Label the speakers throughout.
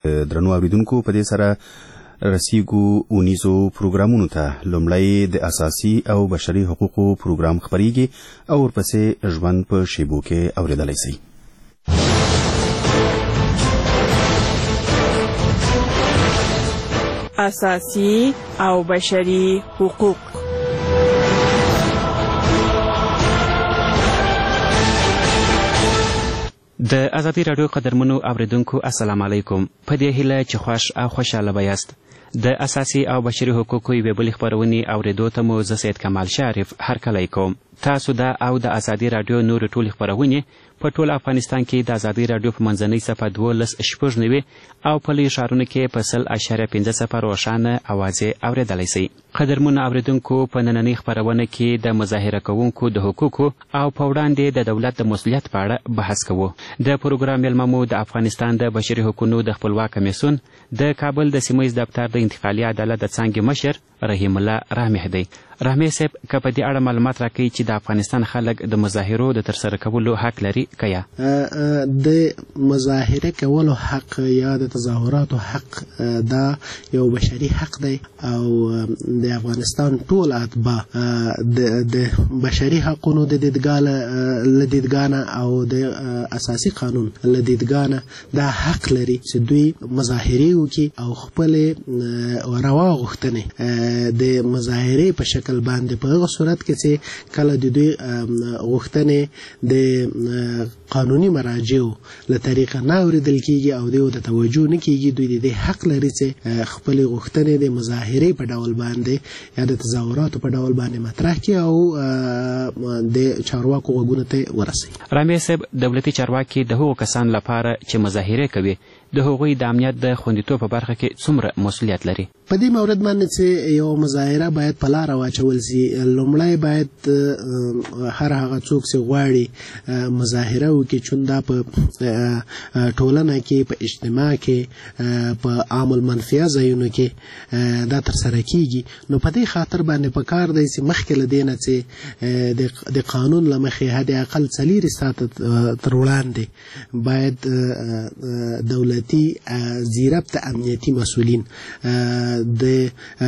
Speaker 1: درنو اوریدونکو په دې سره رسیدو اونیزو پروګرامونو ته لومړی د اساسي او بشري حقوقو پروګرام خبريږي او ورپسې ژوند په شیبو کې اوریدلای شي.
Speaker 2: اساسي او بشري حقوق.
Speaker 3: د ازادي رادیو قدرمنو اوریدونکو السلام علیکم. په دې هیله چې خوښ او خوشاله بیاست. د اساسي او بشري حقوقو یوې بلې خپرونې اوریدو ته مو زه سید کمال شریف هرکلی کوم. تاسو د او د ازادي رادیو نور ټولې خپرونې په ټول افغانستان کې د ازادي رادیو په منځنۍ صفحه 12.9 او په لوی ښارونو کې په 0.5 روښانه اوازې اوریدلی شئ. قدرمنو اوریدونکو په نننۍ خپرونه کې د مظاهره کوونکو د حقوقو او په وړاندې د دولت د مسؤلیت په اړه بحث کوو. د پروګرام میلمه مو د افغانستان د بشري حقوقو د خپلواک کمیسیون د کابل د سیمه ییز دفتر د انتقالي عدالت د څانګې مشر رحیم الله رحمه دی. رحمه صاحب که په دې اړه معلومات راکړي چې د افغانستان خلک د مظاهرو د ترسره کولو حق لري که یا
Speaker 4: د مظاهره کولو حق یا د تظاهراتو حق دا یو بشري حق دی او د افغانستان ټول اتباع د بشري حقونو د دیدګانه او د اساسي قانون له دیدګانه دا حق لري چې دوی مظاهرې وکړي او خپل روا غوښتنې د مظاهرې په شکل باندې په هغه صورت کې چې کله د دوی غوښتنې د قانوني مراجعو له طریقه نه اوریدل کیږي او دوی ته توجه نه کیږي، دوی د حق لري چې خپل غوښتنې د مظاهرې په ډول باندې یا د تظاهراتو په ډول باندې مطرح کړي او د چارواکو غوږونو ته ورسوي.
Speaker 3: رامي صاحب، دولتي چارواکي د هغو کسانو لپاره چې مظاهره کوي د هغوی د امنیت د خوندیتوب په برخه کې څومره مسؤلیت لري؟
Speaker 4: په دې مورد باندې چې یو مظاهره باید په لاره واچول شي، لومړی باید هر هغه څوک چې غواړي مظاهره وکړي چون دا په ټولنه کې، په اجتماع کې، په عام المنفعه ځایونو کې دا ترسره کیږي، نو په دې خاطر باندې پکار دی چې مخکې له دې نه چې د قانون له مخې حد اقل 4 ساعته تر وړاندې باید دولتي زیربط امنیتي مسؤلین د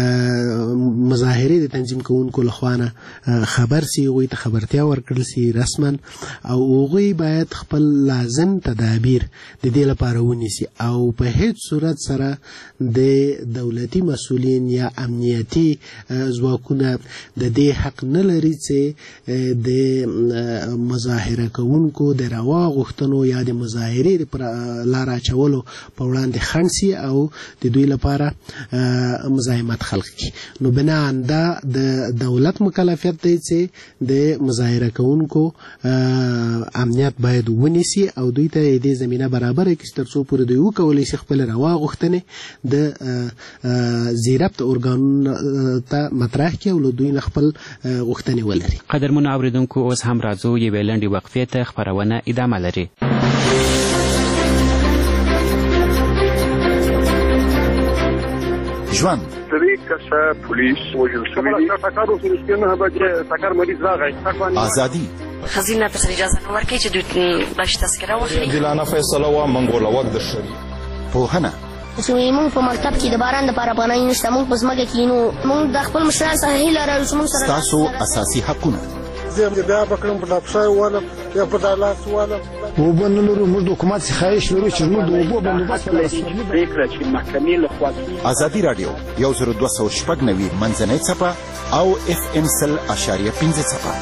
Speaker 4: مظاهرې د تنظیم کوونکو لخوا خبر سي، هغوی ته خبرتیا ورکړل سي رسما، او هغوی باید خپل لازم تدابیر د دې لپاره ونیسي او په هیڅ صورت سره د دولتي مسؤلین یا امنیتي ځواکونه د دې حق نه لري چې د مظاهره کوونکو د روا غوښتنو یا د مظاهرې پر لار اچولو په وړاندې خنډ سي او د دوی لپاره مزاحمت خلق کی. نو بنا دا د دولت مکلفیت دی چې د مظاهره کوونکو امنیت باید ونیسي او دوی ته دې زمينه برابر کړي تر څو پورې دوی وکولای شي خپل روا غوښتنې د زیربط ارګانونو ته مطرح کړي او دوی نه خپل غوښتنې ولري.
Speaker 3: قدرمنو اوریدونکو، اوس هم راځو یوې لنډې وقفې ته، خپرونه ادامه لري.
Speaker 5: ژوند
Speaker 6: سری کسه پولیس وژل شوی
Speaker 5: ازادي
Speaker 7: خزینه ته اجازه نه ورکړي چې دوی باش تذکره واخلي.
Speaker 8: دلانه فیصله وا منګوله وخت د شری
Speaker 5: پوهنه
Speaker 9: چې موږ په مکتب کې د باران لپاره پناه نشته، موږ په ځمکه کې نو موږ د خپل مشران سره هیله لرو چې موږ سره
Speaker 5: تاسو اساسي حقونه
Speaker 6: زه بیا بکرم په افسر والا یا په دالاس والا
Speaker 10: وبنلرو موږ د حکومت څخه خواهش لرو چې موږ د اوبو بندوبست
Speaker 6: پریکړه چې محکمې له خوا
Speaker 5: ازادي رادیو 10290 منځنۍ صفحه او FM 100.5 صفحه.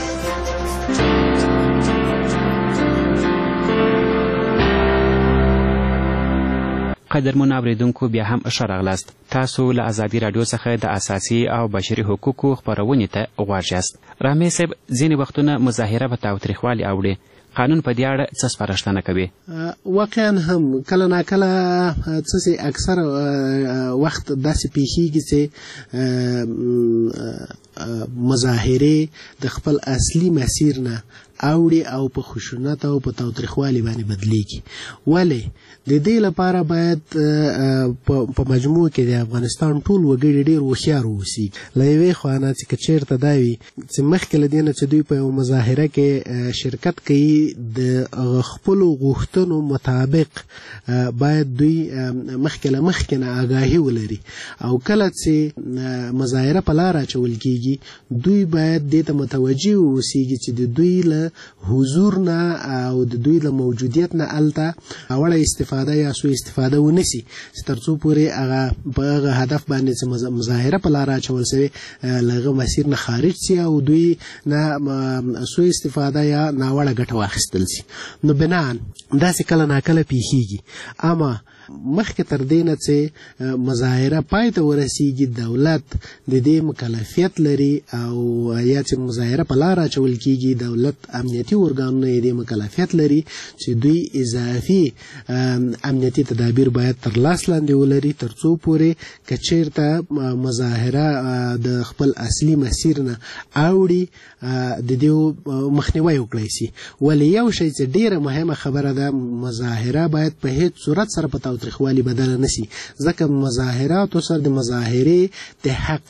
Speaker 3: قدرمنو اوریدونکو، بیا هم ښه راغلاست. تاسو له ازادي رادیو څخه د اساسي او بشري حقوقو خپرونې ته غواړئ یاست. رامي صاحب، ځینې وختونه مظاهره په تاوتریخوالي اوړي. قانون په دې اړه څه سپارښتنه کوي؟
Speaker 4: واقعا هم کله ناکله څه اکثر وخت داسې پیښیږي چې مظاهرې د خپل اصلي مسیر نه اوړي او په خشونت او په تاوتریخوالي باندې بدلیږي. ولې د دې لپاره باید په مجموع کې د افغانستان ټول وګړي ډېر هوښیار واوسي. له یوې خوا نه چې چېرته دا وي چې مخکې له دې نه چې دوی په یو مظاهره کې شرکت کوي د خپلو غوښتنو مطابق باید دوی مخکې له مخکې نه آګاهي ولري او کله چې مظاهره په لاره اچول کېږي دوی باید دې ته متوجه واوسېږي چې د دوی له حضور نه او د دوی له موجودیت نه هلته اوړه استفاده یا سوء استفاده ونسي چې تر څو پورې هغه په هغه هدف باندې چې مظاهره په لاره اچول سوې له هغه مسیر نه خارج سي او دوی نه سوء استفاده یا ناوړه ګټه واخیستل سي. نو بناً داسې کله ناکله پیښیږي، اما مخکې تر دې نه چې مظاهره پای ته ورسیږي دولت د دې مکلفیت لري او یا چې مظاهره په لاره اچول کېږي دولت امنیتي ارګانونه یې دې مکلفیت لري چې دوی اضافي امنیتي تدابیر باید تر لاس لاندې ولري تر څو پورې که چېرته مظاهره د خپل اصلي مسیر نه اوړي د دې مخنیوی وکړی سي. ولې یو شی چې ډېره مهمه خبره ده، مظاهره باید په هیڅ صورت سره په تاوتریخوالي بدله نشي، ځکه مظاهراتو سره د مظاهرې د حق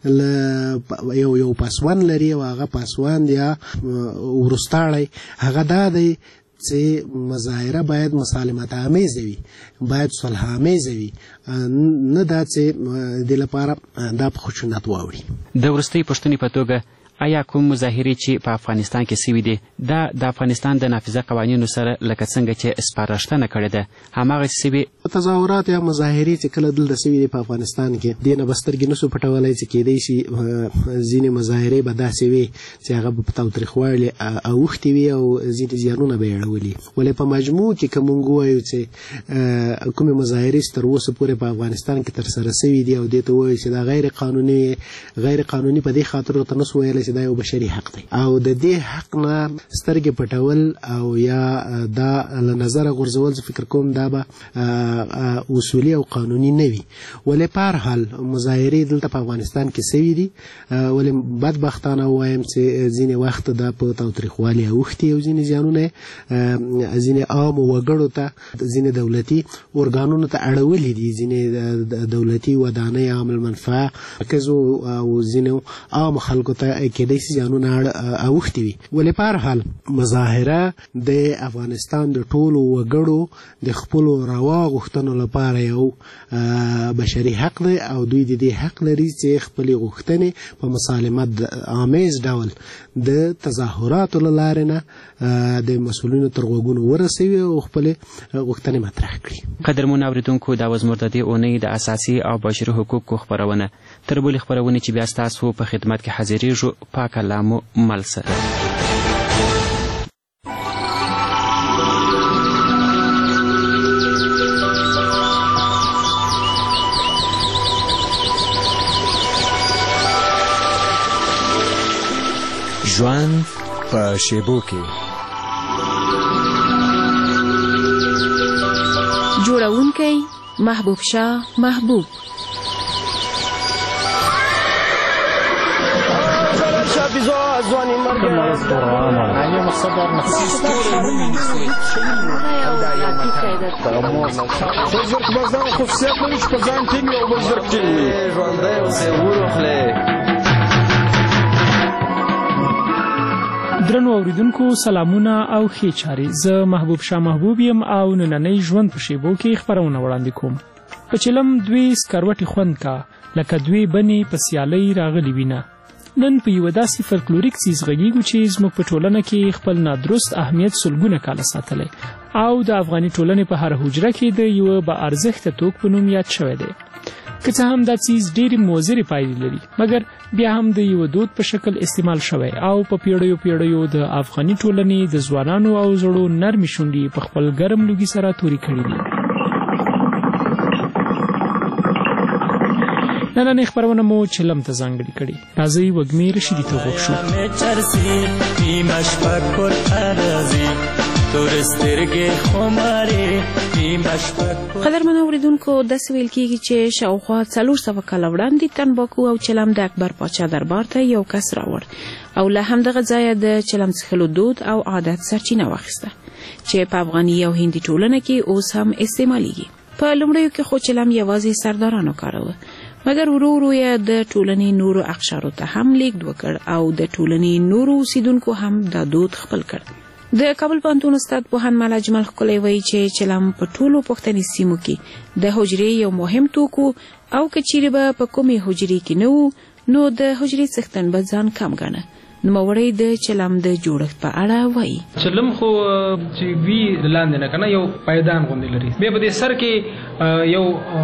Speaker 4: یو پاسوان لري او هغه پاسوان یا وروستاړی هغه دا دی چې مظاهره باید مسالمت آمیزه وي، باید صلح آمیزه وي، نه دا چې د لپاره دا په خشونت واوړي.
Speaker 3: د وروستۍ پوښتنې په توګه آیا کوم مظاهرې چې په افغانستان کې سوي دي دا د افغانستان د نافذه قوانینو سره لکه څنګه چې سپارښتنه کړې ده هماغسې سوي
Speaker 4: تظاهرات یا مظاهرې چې کله دلته سوي دي په افغانستان کې دې نه به سترګې نسو پټولی چې کېدی شي ځینې مظاهرې به داسې وي چې هغه به په تاوتریخوالي اوښتې وي او ځینې زیانونه به یې اړولي. ولې په مجموع کې که مونږ ووایو چې کومې مظاهرې چې تر اوسه پورې په افغانستان کې ترسره سوي دي او دې ته ووایو چې دا غیر قانوني په دې خاطر ورته نسو ویلی دا یو بشري حق دی او د دې حق نه سترګې پټول او یا دا له نظره غورځول زه فکر کوم دا به اصولي او قانوني نه وي. ولې په هر حال مظاهرې دلته په افغانستان کې سوي دي، ولې بدبختانه ووایم چې ځینې وخت دا په تاوتریخوالي اوښتي او ځینې زیانونه ځینې عامو وګړو ته ځینې دولتي ارګانونو ته اړولي دي، ځینې دولتي ودانۍ عام المنفعه مرکزو او ځینې عامو خلکو ته کېدای شي زیانونه اوښتي وي. ولې په هر حال مظاهره د افغانستان د ټولو وګړو د خپلو روا غوښتنو لپاره یو بشري حق دی او دوی د دې حق لري چې خپلې غوښتنې په مسالمت آمیز ډول د تظاهراتو له لارې نه د مسؤلینو تر غوږونو ورسوي او خپلې غوښتنې مطرح کړي.
Speaker 3: قدرمنو اورېدونکو دا وه زموږ د دې اونۍ د اساسي او بشري حقوقو خپرونه. تر بلې خپرونې چې بیا ستاسو په خدمت کې حاضرېږو پاک الله مو مل سره.
Speaker 11: ژوند په شیبو کې
Speaker 2: جوړونکی محبوب شاه محبوب
Speaker 6: ځواني مرګ خصوصیت نه وي چې په ځان ټینګ وي او بل زر ټینګ وي. ژوندی اوسې وروخلې.
Speaker 12: درنو اوریدونکو سلامونه او ښې چارې. زه محبوب شاه محبوب یم او نننۍ ژوند په شیبو کې خپرونه وړاندې کوم. په چلم دوی سکروټې خوند کا لکه دوی بنې په سیالۍ راغلي وینه. نن په یوه داسې فلکلوریک څیز غږیږو چې زموږ په ټولنه کې خپل نادرست اهمیت سلګونه کاله ساتلی او د افغاني ټولنې په هره حجره کې د یوه با ارزښته توک په نوم یاد شوی دی. که څه هم دا څیز ډېرې مضرې پایلې لري مګر بیا هم د یوه دود په شکل استعمال شوی او په پیړیو د افغاني ټولنې د ځوانانو او زړو نرمې شونډې په خپل ګرم لوګي سره تورې کړي دي. نننۍ خپرونه مو چلم ته ځانګړې کړې. راځئ وږمې رشیدي ته غوږ شو.
Speaker 2: قدرمن اوریدونکو داسې ویل کیږي چې شاوخوا 400 کاله وړاندې تنباکو او چلم د اکبر پاچا دربار ته یو کس راوړ او له همدغه ځایه د چلم څښلو دود او عادت سرچینه واخیسته چې په افغاني او هندي ټولنه کې اوس هم استعمالیږي. په لومړیو کې خو چلم یوازې سردارانو کاروه، مګر ورو ورو یې د ټولنې نورو اقشارو ته هم لیږد وکړ او د ټولنې نورو اوسیدونکو هم دا دود خپل کړ. د کابل پوهنتون استاد پوهاند ملا اجمل ښکلی وایي چې چلم په ټولو پښتني سیمو کې د حجرې یو مهم توکو او که چیرې به په کومې حجرې کې نه وو نو د حجرې څښتن به ځان کم ګڼه. نوموړی د چلم د جوړښت په اړه وایي.
Speaker 13: چلم خو چې وی لاندې نه کنه یو پایدان غوندې لري، بیا په دې سر کې یو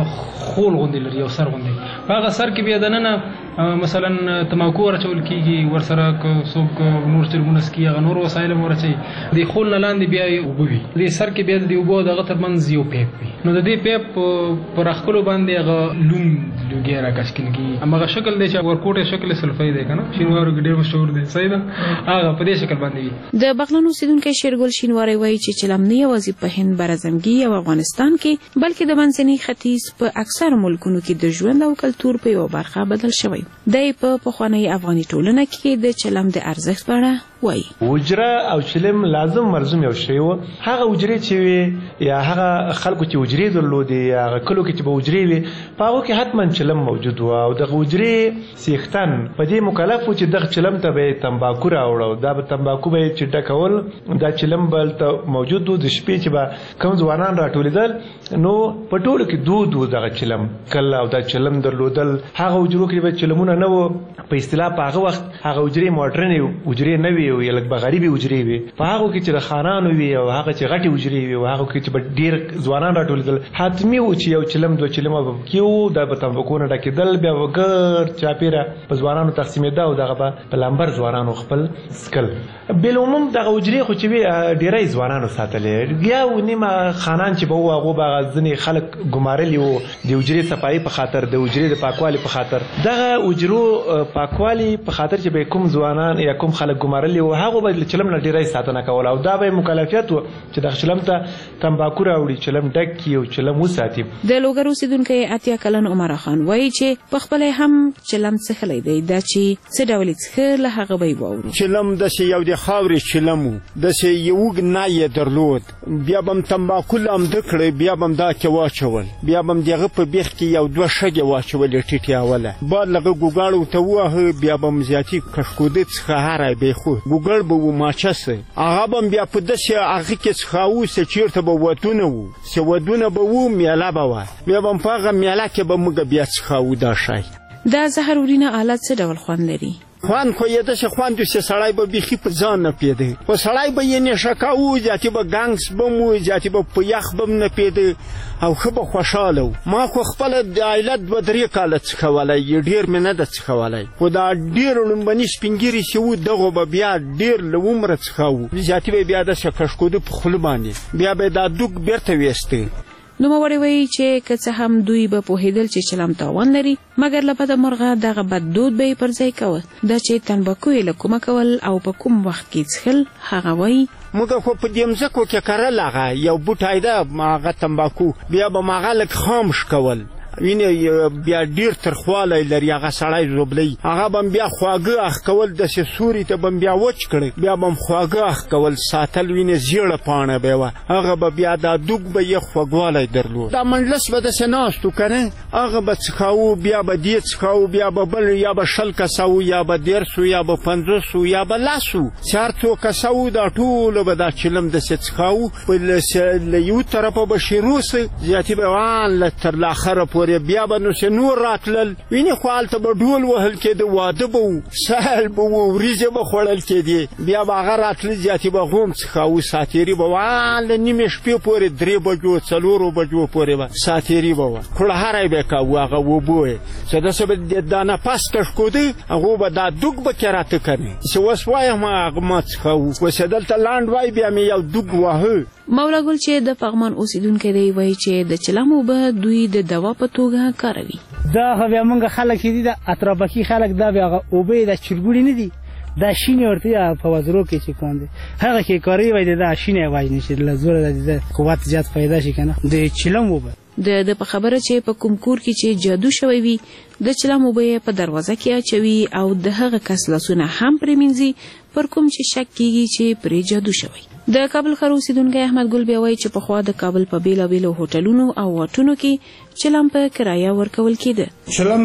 Speaker 13: خول غوندې لري، یو سر غوندې، په هغه سر کې بیا دننه مثلا تماکو ورچول کیږي، ورسره څوک نور چرګونه سکي هغه نور وسایل ورچي. د خول نه لاندې بیا اوبه وي، د سر کې بیا د اوبو دغه ترمنځ یو پیپ وي، نو د دې پیپ پر خپل باندې هغه لوم لوګي راکش کیږي. هغه شکل دی چې ورکوټه شکل سلفای دی کنه، شینوارو کې ډېر مشهور دی صحیح ده، هغه په دې شکل باندې وي. د بغلان اوسیدونکو شیرګل شینواری وایي چې چلم نه یوازې په هند برازمګي او افغانستان کې بلکې د منځني ختیځ په اکثر ملکونو کې د ژوند او کلتور په یو برخه بدل شوی. د پخوانۍ افغاني ټولنه کې د چلم د ارزښت په اړه وایي.
Speaker 14: حجره او چلم لازم مرزوم یو شی و. هغه حجرې چې وي یا هغه خلکو چې حجرې درلودې یا هغه کلو کې چې به حجرې وي په هغو کې حتما چلم موجود و او دغه حجرې څښتن په دې مکلف و چې دغه چلم ته به تنباکو راوړو، دا به تنباکو به چې ډکول، دا چلم به هلته موجود و. د شپې چې به کوم ځوانان راټولېدل نو په ټولو کې دود و دغه چلم کله او دا چلم درلودل. هغه حجرو کې به چلمونه نه و په اصطلاح، په هغه وخت هغه حجرې موډرنې حجرې نه وي او یا لږ غریبي حجرې وي. په هغو کې چې د خانانو وي او هغه چې غټې حجرې وي او هغه کې چې به ډېر ځوانان راټولېدل، حتمي و چې یو چلم دوه چلمه به پکې و، دا به تنباکو نه ډکېدل، بیا به ګرد چاپېره په ځوانانو تقسیمېده او دغه به په لمبر ځوانانو خپل څکل. بالعموم دغه حجرې خو چې وي ډېری ځوانانو ساتلې، یا و نیمه خانان چې به وو هغو به ځینې خلک ګمارلي وو د حجرې صفایي په خاطر، د حجرې د پاکوالي په خاطر. دغه حجرو پاکوالي په خاطر چې به کوم ځوانان یا کوم خلک ګمارلي وو هغو به چلم نه ډېری ساتنه کوله او دا به مکلفیت و چې دغه چلم ته تنباکو راوړي، چلم ډک کړي او چلم وساتي.
Speaker 2: د لوګر اوسیدونکی اتیا کلن عمر خان وایي چې په خپله هم چلم څښلی دی، دا چې څه ډول یې څښه له هغه به یې واورو.
Speaker 10: چلم داسې یو د خاورې چلم و، داسې یو اوږد نای یې درلود، بیا به م تنباکو لامده کړی، بیا به م دا کې واچول، بیا به م د هغه په بیخ کې یو دوه شګې واچولې ټیټې اوله، بعد لغه ګوګاړو ته ووهه، بیا به م زیاتي کشکوده څخه هری بېخود ګوګړ به و ماچسه، هغه به م بیا په داسې هغه کې څښاوو چې چېرته به ودونه وو، چې ودونه به وو میله به وه، بیا به م په هغه میله کې به موږ بیا څښاوو دا شی.
Speaker 2: دا زهرورینه آلت څه ډول خوند لري؟
Speaker 10: خوند خو یې داسې خوند و چې سړی به بیخي په ځان نه پوهېده، خو سړی به یې نشه کاوه، زیاتې به ګنګس به م و، زیاتې به په یخ به م نه پوهېده او ښه به خوشحاله و. ما خو خپله د علت 2-3 کاله څښولی، ډېر مې نه ده څښولی، خو دا ډېر لومبني سپین ږیري چې وو دغو به بیا ډېر له عمره څښاوو، زیاتې به بیا داسې کشکوده په خوله باندې، بیا به یې دا دوک بېرته ویسته.
Speaker 2: نوموړی وایي چې که څه هم دوی به پوهېدل چې چلم تاوان لري، مګر له بده مرغه دغه بد دود به یې پر ځای کوه. دا چې تنباکو یې له کومه کول او په کوم وخت کې څښل، هغه وایي
Speaker 10: موږ خو په دې مځکو کې کرل هغه یو بوټی ده هغه تنباکو، بیا به م هغه لږ خامش کول، وینې بیا ډېر ترخوالی لري هغه سړی زوبلی، هغه به م بیا خواږه اخ کول، داسې سوري ته به م بیا وچ کړی، بیا به م خواږه اخ کول ساتل، وینې زیړه پاڼه به یې وه، هغه به بیا دا دوک به یې خوږوالی درلود. دا منډلس به داسې ناست و که نه، هغه به څښاوو، بیا به دې څښاوو، بیا به بل یا به 20 کسه وو، یا به 13 یا به 50 یا به 10 وو، چې هر څو کسه وو دا ټوله به دا چلم داسې څښاوو، له یو طرفه به شروع سه، زیاتې به وان تر آخره پورې، بیا به نو چې نور راتلل، وینې خو هلته به ډول وهل کېده، واده به و، سهل به و، وریځې به خوړل کېدې، بیا به هغه راتله، زیاتې به غوم څښاوو، ساتېري به وان له نیمې شپې پورې 3 بجو 4 بجو پورې به ساتېري به وه، کړهاری به یې کاوه هغه اوبو یې، چې داسې به دا نفس کشکوده، هغو به دا دوک به کې راته کنې، چې اوس وایم هغه ما څښاوو، خو چې دلته لاند وای بیا مې یو دوک واهه.
Speaker 2: مولا ګل چې د پغمان اوسیدونکی دی وایي چې د چلم اوبه دوی د دوا په توګه کاروي.
Speaker 15: دا خو بیا موږ خلک چې دي د اترابکي خلک دا بیا هغه اوبه د چرګوړي نه دي، دا شینې ورته په وزرو کې چې کوم دی هغه کې کاری وای دا شینې واجنې چې لزور د قوت زیات پیدا شي کنه د چلم وبه
Speaker 2: د په خبره چې په کوم کور کې چې جادو شوی وي د چلم وبه په دروازه کې اچوي او د هغه کس لاسونه هم پرېمینځي پر کوم چې شک کیږي چې پرې جادو شوی. د کابل ښار اوسیدونکی احمد ګل بیا وایي چې پخوا د کابل په بیلابیلو هوټلونو او واټونو کې چلم په کرایه ورکول کېده.
Speaker 16: چلم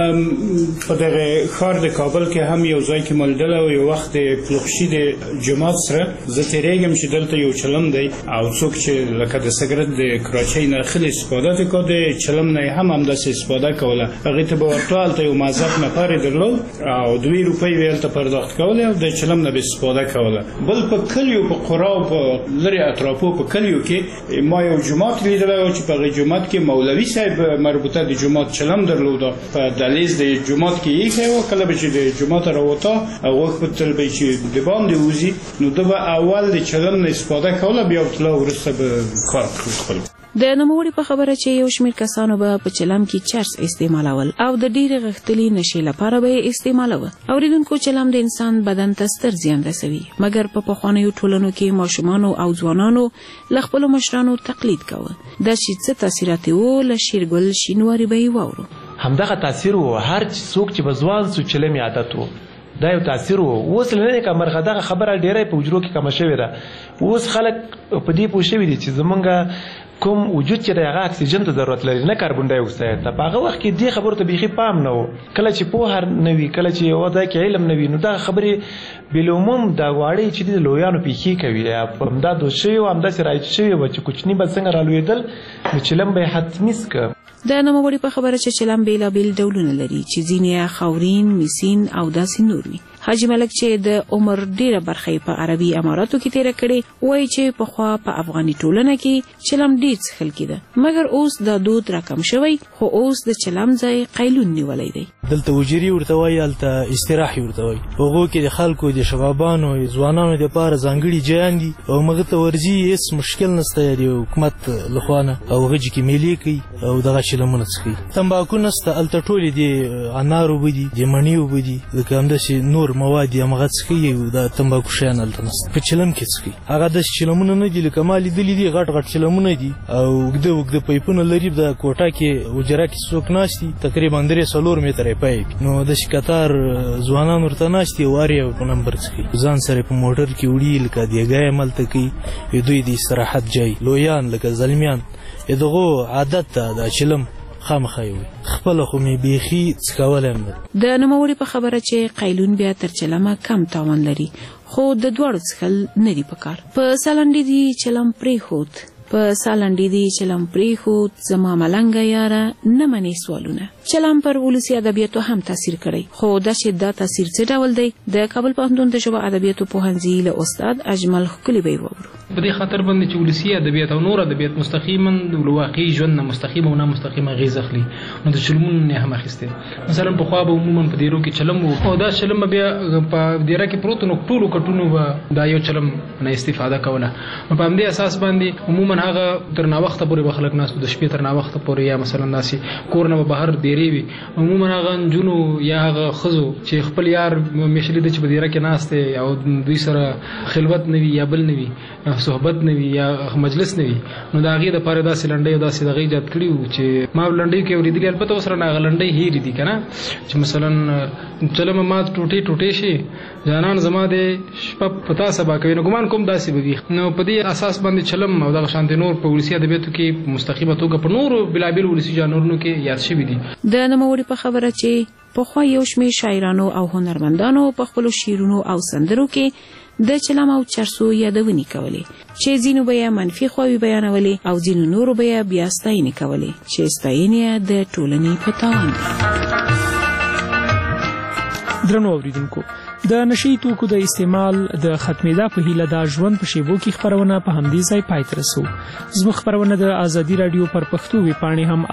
Speaker 16: په دغه ښار د کابل کې هم یو ځای کې ملډله او یو وخت د پلوخشي د جماعت سره زه تېرېږم چې دلته یو چلم دی او څوک چې لکه د سګرټ د کراچۍ نه خلې استفاده وکړه د چلم نه هم همداسې استفاده کوله. هغې ته به ورته هلته یو معذب نفر یې درلود او 2 روپۍ به هلته پرداخت کولې او د چلم نه به استفاده کوله. بل په کلیو په قرا او په لرې اطرافو په کلیو کې ما یو جومات لیدلی و چې په هغې جومات کې مولوي صاحب مربوطه د جومات چلم درلوده په دهلیز د جومات کې ایښی و. کله به چې د جومات راوته هغوی په تل به چې د باندې وځي نو ده به اول د چلم نه استفاده کوله بیا ورته وروسته به کار خپل.
Speaker 2: د نوموړي په خبره چې یو شمېر کسانو به په چلم کې چرس استعمالول او د ډېرې غښتلې نشې لپاره به یې استعمالوه. اورېدونکو چلم د انسان بدن ته ستر زیان رسوي مګر په پخوانیو ټولنو کې ماشومانو او ځوانانو له خپلو مشرانو تقلید کوه. دا چې څه تاثیرات وو له شیرګل شینواري به یې واورو.
Speaker 14: همدغه تاثیر و هر څوک چې به ځوان سو چلم یې عادت و دا یو تاثیر و. اوس نه که مرغه دغه خبره ډېری په حجرو کې کمه شوې ده. اوس خلک په دې پوه شوي دي چې زمونږ کوم وجود چې د هغه اکسیجن ته ضرورت لري نه کاربن ډای اکساید ته په هغه وخت کې دې خبرو ته بیخي پام نه و. کله چې پوهه نه وي کله چې یو ځای کې علم نه وي نو دغه خبرې بالعموم دا واړې چې د لویانو پیښې کوي همدا دوست شوي و همداسې رایج شوي و چې کوچني به څنګه رالوېدل نو چلم به یې حتمي څکه.
Speaker 2: د نوموړي په خبره چې چلم بیلابیل ډولونه لري چې ځینې خاورین میسین او داسې نور وي. حاجي ملک چې د عمر ډیره برخه په عربي اماراتو کې تیره کړې وایي چې پخوا په افغاني ټولنه کې چلم ډیر څښل کېده مګر اوس دا دود راکم شوی خو اوس د چلم ځای قیلون نیولی دی.
Speaker 17: دلته وجري ورته وایي هلته استراحي ورته وایي. هغو کې د خلکو د شبابانو ځوانانو دپاره ځانګړي جیان دي او هغه ته ورځي هېڅ مشکل نشته د حکومت لخوا نه او هغه چې کې میلې کوي او دغه چلمونه څښي. تمباکو نشته هلته ټولې د انار اوبه دي د مڼې اوبه دي لکه همداسې نور مواد همغه څښي د تمباکو شیان هلته نشته. په چلم کې څښي هغه داسې چلمونه نه دي لکه ما لیدلي دي غټ غټ چلمونه دي او اوږده اوږده پایپونه لري. د کوټه کې حجره کې څوک ناست دي تقریبا 3-4 متره پایپ نو داسې کتار ځوانان ورته ناست دي او هر یو په نمبر څښي. ځان سره په موټر کې وړي لکه دیګی یې هملته کوي دوی د استراحت ځای. لویان لکه زلمیان دغو عادت ته د چلم خامخا وي خپله خو مې بیخي څکولی هم ده.
Speaker 2: د نوموړي په خبره چې قیلون بیا تر چلمه کم تاوان لري خو د دواړو څښل نه دي پکار. په سالنډي دي چلم پرېښود په سالنډي دي چلم پرېښود زما ملنګه یاره نه منې سوالونه. چلم پر ولسي ادبیاتو هم تاثیر کړی خو دا چې دا تاثیر څه ډول دی د کابل پوهنتون د ژبه ادبیاتو پوهنځي له استاد اجمل ښکلي به یې واورو.
Speaker 13: په دې خاطر باندې چې ولسي ادبیات او نور ادبیات مستقیما د واقعي ژوند نه مستقیمه او نه مستقیمه اغېزه اخلي نو د چلمونو نه هم اخیستې. مثلا پخوا به عموما په دیرو کې چلم و او دا چلم بیا په دیره کې پروت نو ټولو کټونو به دا یو چلم نه استفاده کوله. په همدې اساس باندې عموما هغه تر ناوخته پورې به خلک ناست د شپې تر ناوخته پورې یا مثلا داسې کور نه به بهر دیرې وي. عموما هغه نجونو یا هغه ښځو چې خپل یار میشلي ده چې په دیره کې ناست دی او دوی سره خلوت نه وي یا بل نه وي صحبت نه وي یا مجلس نه وي نو د هغې دپاره داسې لنډۍ او داسې دغه ایجاد کړي وو چې ما لنډۍ کې اورېدلي. البته اوس رانه هغه لنډۍ هېرې دي که نه چې مثلا چلمه ما ټوټې ټوټې شي جانان زما د شپه په تا سبا کوي نو ګمان کوم داسې به وي. نو په دې اساس باندې چلم او دغه شانتې نور په ولسي ادبیاتو کې مستقیمه توګه په نورو بېلابېلو ولسي ژانرونو کې یاد شوي دي.
Speaker 2: د نوموړي په خبره چې پخوا یو شمېر شاعرانو او هنرمندانو په خپلو شعرونو او سندرو کې د چلم او چرسو یادونې کولې چې ځینو به یې منفي خواوې بیانولې او ځینو نورو به یې بیا ستاینې کولې چې ستاینې د ټولنې په تاوان دي.
Speaker 12: درنو اوریدونکو د نشي توکو د استعمال د ختمېدا په هیله د ژوند په شیبو کې خپرونه په همدې ځای پای ته رسو. زموږ خپرونه د ازادي راډیو پر پښتو ویبپاڼې هم